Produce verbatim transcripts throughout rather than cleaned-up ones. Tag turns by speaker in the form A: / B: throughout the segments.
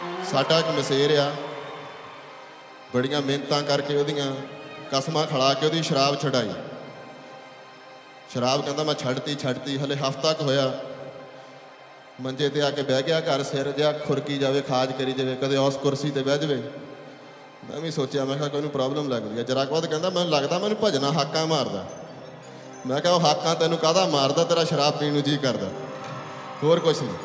A: ਸਾਡਾ ਇੱਕ ਮਸੇਰ ਆ, ਬੜੀਆਂ ਮਿਹਨਤਾਂ ਕਰਕੇ ਉਹਦੀਆਂ ਕਸਮਾਂ ਖੜਾ ਕੇ ਉਹਦੀ ਸ਼ਰਾਬ ਛਡਾਈ। ਸ਼ਰਾਬ ਕਹਿੰਦਾ ਮੈਂ ਛੱਡਤੀ ਛੱਡਤੀ ਹਲੇ ਹਫ਼ਤਾ ਕੁ ਹੋਇਆ, ਮੰਜੇ ਤੇ ਆ ਕੇ ਬਹਿ ਗਿਆ, ਘਰ ਸਿਰ ਜਿਹਾ ਖੁਰਕੀ ਜਾਵੇ, ਖਾਜ ਕਰੀ ਜਾਵੇ, ਕਦੇ ਉਸ ਕੁਰਸੀ ਤੇ ਬਹਿ ਜਾਵੇ। ਮੈਂ ਵੀ ਸੋਚਿਆ, ਮੈਂ ਕਿਹਾ ਕੋਈ ਨੂੰ ਪ੍ਰੋਬਲਮ ਲੱਗਦੀ ਹੈ। ਜਰਾ ਕੁ ਬਾਅਦ ਕਹਿੰਦਾ ਮੈਨੂੰ ਲੱਗਦਾ ਮੈਨੂੰ ਭਜਨਾ ਹਾਕਾਂ ਮਾਰਦਾ। ਮੈਂ ਕਿਹਾ ਉਹ ਹਾਕਾਂ ਤੈਨੂੰ ਕਾਹਦਾ ਮਾਰਦਾ, ਤੇਰਾ ਸ਼ਰਾਬ ਪੀਣ ਨੂੰ ਜੀਅ ਕਰਦਾ, ਹੋਰ ਕੁਛ ਨਹੀਂ।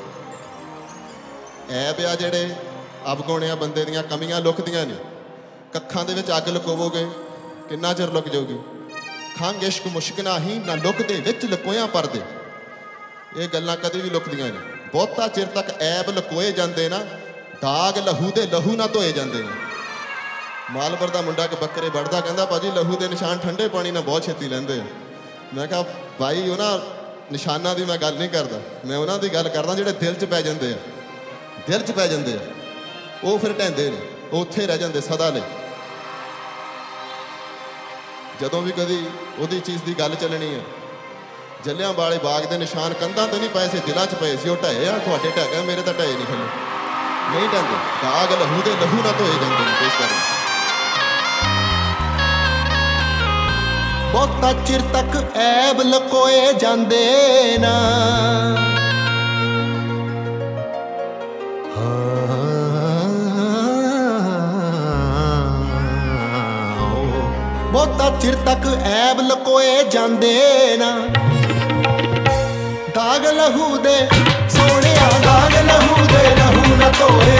A: ਐਬ ਆ ਜਿਹੜੇ ਅਵਗੁਣਿਆ ਬੰਦੇ ਦੀਆਂ ਕਮੀਆਂ ਲੁਕਦੀਆਂ ਨੇ। ਕੱਖਾਂ ਦੇ ਵਿੱਚ ਅੱਗ ਲੁਕੋਵੋਗੇ ਕਿੰਨਾ ਚਿਰ ਲੁਕ ਜਾਊਗੀ। ਖੰਘ ਇਸ਼ਕ ਮੁਸ਼ਕ ਨਾਹੀਂ ਨਾ ਲੁਕਦੇ ਵਿੱਚ ਲੁਕੋਇਆਂ ਪਰਦੇ। ਇਹ ਗੱਲਾਂ ਕਦੇ ਵੀ ਲੁਕਦੀਆਂ ਨਹੀਂ। ਬਹੁਤਾ ਚਿਰ ਤੱਕ ਐਬ ਲੁਕੋਏ ਜਾਂਦੇ ਨਾ, ਦਾਗ ਲਹੂ ਦੇ ਲਹੂ ਨਾ ਧੋਏ ਜਾਂਦੇ ਨੇ। ਮਾਲਪੁਰ ਦਾ ਮੁੰਡਾ ਇੱਕ ਬੱਕਰੇ ਵੜਦਾ, ਕਹਿੰਦਾ ਭਾਜੀ ਲਹੂ ਦੇ ਨਿਸ਼ਾਨ ਠੰਡੇ ਪਾਣੀ ਨਾਲ ਬਹੁਤ ਛੇਤੀ ਲੈਂਦੇ ਆ। ਮੈਂ ਕਿਹਾ ਭਾਈ ਉਹਨਾਂ ਨਿਸ਼ਾਨਾਂ ਦੀ ਮੈਂ ਗੱਲ ਨਹੀਂ ਕਰਦਾ, ਮੈਂ ਉਹਨਾਂ ਦੀ ਗੱਲ ਕਰਦਾ ਜਿਹੜੇ ਦਿਲ 'ਚ ਪੈ ਜਾਂਦੇ ਆ। ਦਿਲ 'ਚ ਪੈ ਜਾਂਦੇ ਆ ਉਹ ਫਿਰ ਢਹਿੰਦੇ ਨੇ, ਉਹ ਉੱਥੇ ਰਹਿ ਜਾਂਦੇ ਸਦਾ ਲਈ। ਜਦੋਂ ਵੀ ਕਦੀ ਉਹਦੀ ਚੀਜ਼ ਦੀ ਗੱਲ ਚੱਲਣੀ ਹੈ, ਜਲਿਆਂ ਵਾਲੇ ਬਾਗ ਦੇ ਨਿਸ਼ਾਨ ਕੰਧਾਂ ਤੇ ਨਹੀਂ ਪਏ ਸੀ, ਦਿਲਾਂ 'ਚ ਪਏ ਸੀ। ਉਹ ਢਏ ਆ, ਤੁਹਾਡੇ ਢਹਿ ਗਏ, ਮੇਰੇ ਤਾਂ ਢਏ ਨਹੀਂ ਥੱਲੇ, ਨਹੀਂ ਢਹਿੰਦੇ। ਦਾਗ ਲਹੂ ਦੇ ਲਹੂ ਨਾ ਧੋਏ ਜਾਂਦੇ ਨੇ। ਪੇਸ਼ ਕਰਦੇ
B: ਬਹੁਤਾ ਚਿਰ ਤੱਕ ਐਬ ਲਕੋਏ ਜਾਂਦੇ ਨਾ, ਬਹੁਤਾ ਚਿਰ ਤੱਕ ਐਬ ਲਕੋਏ ਜਾਂਦੇ ਨਾ। ਦਾਗ ਲਹੂ ਦੇ ਸੋਹਣਿਆ, ਦਾਗ ਲਹੂ ਦੇ ਲਹੂ ਨਾ ਧੋਏ